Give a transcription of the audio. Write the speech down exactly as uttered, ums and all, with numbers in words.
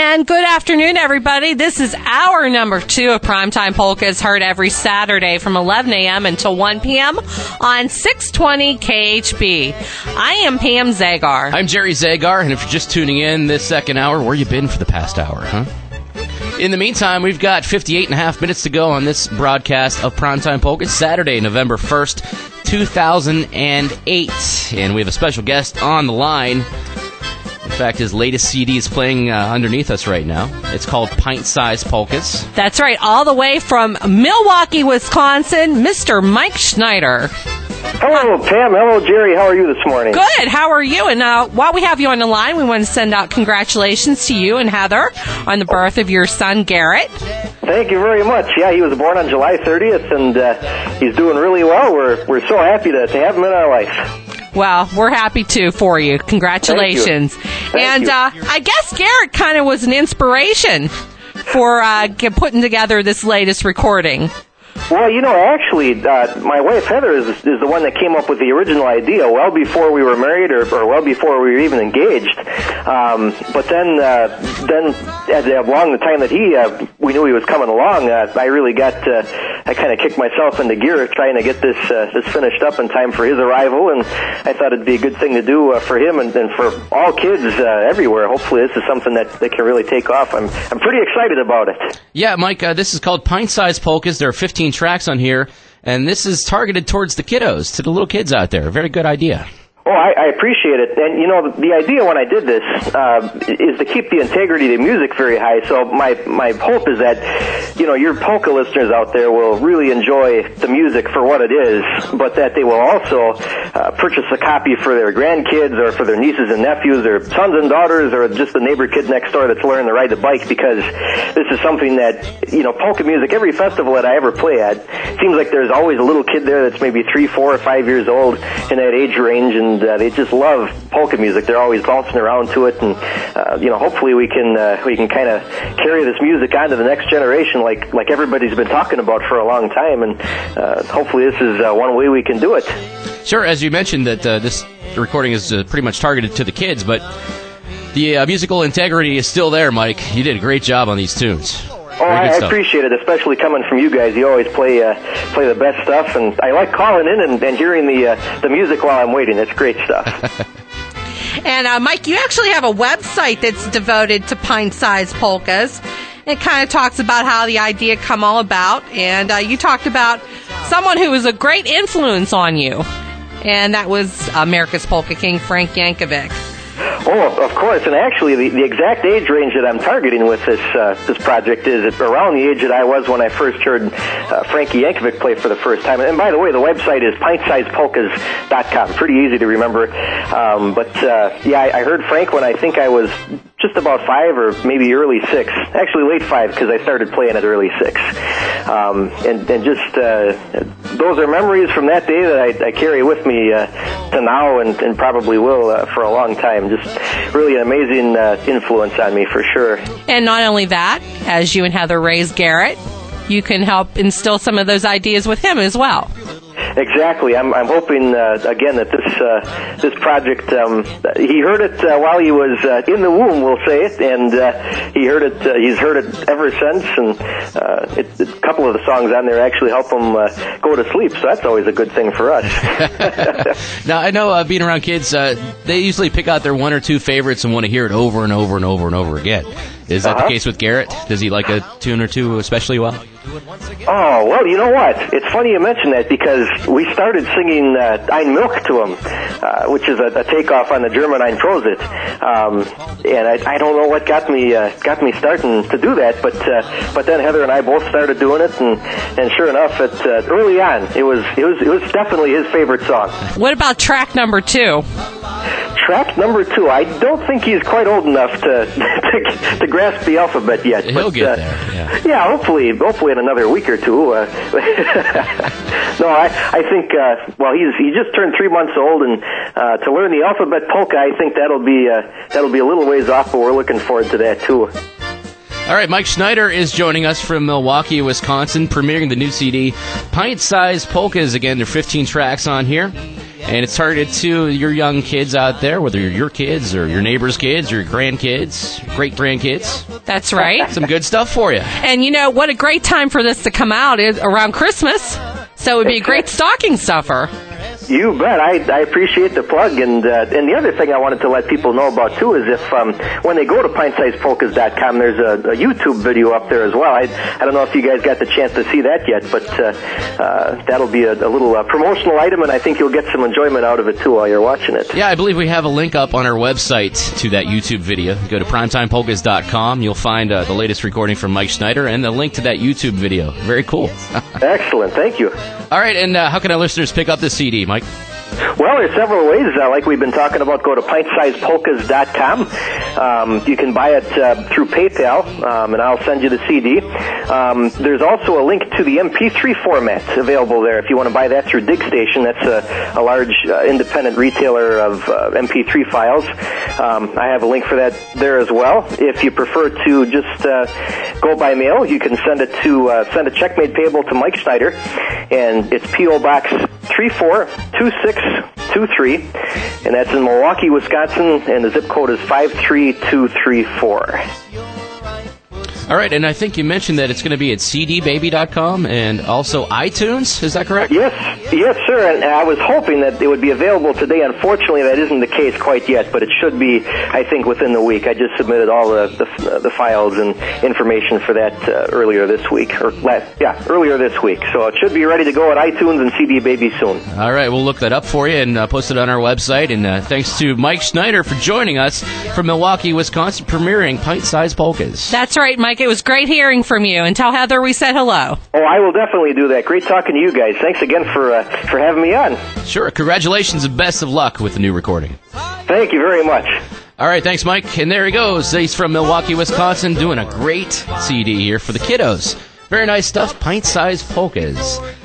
And good afternoon, everybody. This is hour number two of Primetime Polkas, heard every Saturday from eleven a.m. until one p.m. on six twenty K H B. I am Pam Zagar. I'm Jerry Zagar, and if you're just tuning in this second hour, where you been for the past hour, huh? In the meantime, we've got fifty-eight and a half minutes to go on this broadcast of Primetime Polkas, Saturday, November first, two thousand eight. And we have a special guest on the line. In fact, his latest C D is playing uh, underneath us right now. It's called Pint Size Polkas. That's right, all the way from Milwaukee, Wisconsin, Mister Mike Schneider. Hello, Pam. Hello, Jerry. How are you this morning? Good. How are you? And uh, while we have you on the line, we want to send out congratulations to you and Heather on the birth of your son, Garrett. Thank you very much. Yeah, he was born on July thirtieth, and uh, he's doing really well. We're we're so happy to, to have him in our life. Well, we're happy, too, for you. Congratulations. Thank you. And Thank you. Uh, I guess Garrett kind of was an inspiration for uh, get, putting together this latest recording. Well, you know, actually, uh, my wife Heather is is the one that came up with the original idea well before we were married, or, or well before we were even engaged. Um, but then, uh, then at, along the time that he, uh, we knew he was coming along, uh, I really got, uh, I kind of kicked myself into gear trying to get this uh, this finished up in time for his arrival, and I thought it'd be a good thing to do uh, for him and, and for all kids uh, everywhere. Hopefully, this is something that, that can really take off. I'm I'm pretty excited about it. Yeah, Mike, uh, this is called Pint Size Polkas. There are fifteen tracks on here, and this is targeted towards the kiddos, to the little kids out there. Very good idea. Oh, I, I appreciate it. And, you know, the idea when I did this uh, is to keep the integrity of the music very high. So my, my hope is that, you know, your polka listeners out there will really enjoy the music for what it is, but that they will also uh, purchase a copy for their grandkids or for their nieces and nephews or sons and daughters or just the neighbor kid next door that's learning to ride the bike, because this is something that, you know, polka music, every festival that I ever play at, it seems like there's always a little kid there that's maybe three, four, or five years old in that age range, and And uh, they just love polka music. They're always bouncing around to it, and uh, you know, hopefully we can uh, we can kind of carry this music on to the next generation, like like everybody's been talking about for a long time. And uh, hopefully, this is uh, one way we can do it. Sure, as you mentioned, that uh, this recording is uh, pretty much targeted to the kids, but the uh, musical integrity is still there, Mike. You did a great job on these tunes. Oh, I, I appreciate it, especially coming from you guys. You always play uh, play the best stuff, and I like calling in and, and hearing the uh, the music while I'm waiting. It's great stuff. And uh, Mike, you actually have a website that's devoted to pint-sized polkas. It kind of talks about how the idea come all about, and uh, you talked about someone who was a great influence on you, and that was America's Polka King, Frank Yankovic. Oh, of course, and actually the, the exact age range that I'm targeting with this uh, this project is around the age that I was when I first heard uh, Frankie Yankovic play for the first time. And by the way, the website is pint size polkas dot com. Pretty easy to remember. Um, but uh, yeah, I, I heard Frank when I think I was just about five or maybe early six. Actually late five, because I started playing at early six. Um, and, and just uh, those are memories from that day that I, I carry with me uh, to now, and, and probably will uh, for a long time. Just really an amazing uh, influence on me, for sure. And not only that, as you and Heather raised Garrett, you can help instill some of those ideas with him as well. Exactly. I'm, I'm hoping, uh, again, that this uh, this project, um, he heard it uh, while he was uh, in the womb, we'll say it, and uh, he heard it. Uh, he's heard it ever since, and uh, it, it, a couple of the songs on there actually help him uh, go to sleep, so that's always a good thing for us. Now, I know uh, being around kids, uh, they usually pick out their one or two favorites and want to hear it over and over and over and over again. Is that uh-huh. the case with Garrett? Does he like a tune or two especially well? Oh, well, you know what? It's funny you mention that, because we started singing uh, Ein Milch to him, uh, which is a, a takeoff on the German Ein Prosit. Um, and I, I don't know what got me uh, got me starting to do that, but uh, but then Heather and I both started doing it, and, and sure enough, it, uh, early on, it was it was it was definitely his favorite song. What about track number two? Track number two. I don't think he's quite old enough to to, to grasp the alphabet yet. He'll but, get uh, there. Yeah. yeah, hopefully, hopefully in another week or two. Uh, no, I I think uh, well, he's he just turned three months old, and uh, to learn the alphabet polka, I think that'll be uh, that'll be a little ways off, but we're looking forward to that too. All right, Mike Schneider is joining us from Milwaukee, Wisconsin, premiering the new C D, Pint Size Polkas. Again, there are fifteen tracks on here. And it's targeted to your young kids out there, whether you're your kids or your neighbor's kids or your grandkids, great-grandkids. That's right. Some good stuff for you. And you know, what a great time for this to come out is around Christmas. So it would be a great stocking stuffer. You bet. I, I appreciate the plug. And uh, and the other thing I wanted to let people know about, too, is if um, when they go to pint sized polkas dot com, there's a, a YouTube video up there as well. I, I don't know if you guys got the chance to see that yet, but uh, uh, that'll be a, a little uh, promotional item, and I think you'll get some enjoyment out of it, too, while you're watching it. Yeah, I believe we have a link up on our website to that YouTube video. Go to primetime polkas dot com. You'll find uh, the latest recording from Mike Schneider and the link to that YouTube video. Very cool. Excellent. Thank you. All right, and uh, how can our listeners pick up this C D, Mike? Well, there's several ways. Uh, like we've been talking about, go to pint sized polkas dot com. Um, you can buy it uh, through PayPal, um, and I'll send you the C D. Um, there's also a link to the M P three format available there if you want to buy that through DigStation. That's a, a large uh, independent retailer of uh, M P three files. Um, I have a link for that there as well. If you prefer to just uh, go by mail, you can send it to uh, send a check made payable to Mike Schneider, and it's P O Box three four two six two three, and that's in Milwaukee, Wisconsin, and the zip code is five three two three four. All right, and I think you mentioned that it's going to be at c d baby dot com and also iTunes. Is that correct? Yes, yes, sir. And I was hoping that it would be available today. Unfortunately, that isn't the case quite yet, but it should be, I think, within the week. I just submitted all the the, the files and information for that uh, earlier this week, or last, yeah, earlier this week. So it should be ready to go at iTunes and C D Baby soon. All right, we'll look that up for you and uh, post it on our website. And uh, thanks to Mike Schneider for joining us from Milwaukee, Wisconsin, premiering Pint Size Polkas. That's right, Mike. It was great hearing from you. And tell Heather we said hello. Oh, I will definitely do that. Great talking to you guys. Thanks again for uh, for having me on. Sure. Congratulations and best of luck with the new recording. Thank you very much. All right, thanks, Mike. And there he goes. He's from Milwaukee, Wisconsin, doing a great C D here for the kiddos. Very nice stuff. Pint-sized polkas.